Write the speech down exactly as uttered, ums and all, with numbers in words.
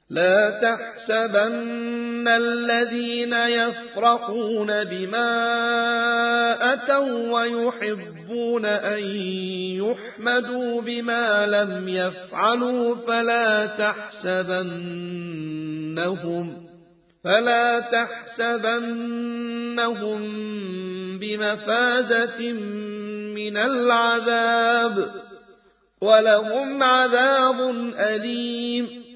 لا تحسبن الذين يفرحون بما أتوا ويحبون أن يحمدوا بما لم يفعلوا فلا تحسبنهم فلا تحسبنهم بمفازة من العذاب ولهم عذاب أليم